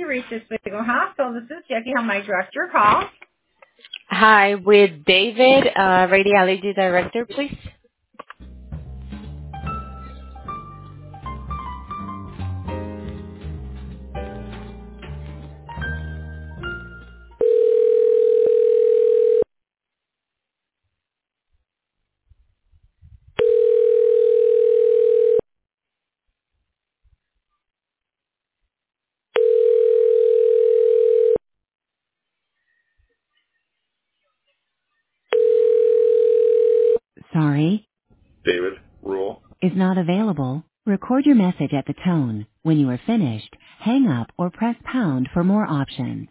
reached this Bigelow Hospital. This is Jackie. How may I direct your call? Hi, with David, radiology director, please. Sorry, David Rule. is not available. Record your message at the tone. When you are finished, hang up or press pound for more options.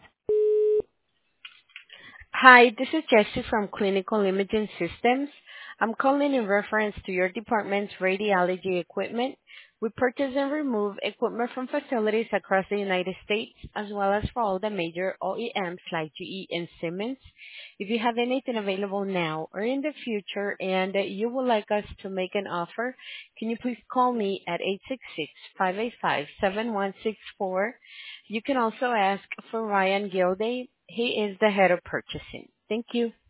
Hi, this is Jessie from Clinical Imaging Systems. I'm calling in reference to your department's radiology equipment. We purchase and remove equipment from facilities across the United States, as well as for all the major OEMs like GE and Siemens. If you have anything available now or in the future and you would like us to make an offer, can you please call me at 866-585-7164. You can also ask for Ryan Gilday. He is the head of purchasing. Thank you.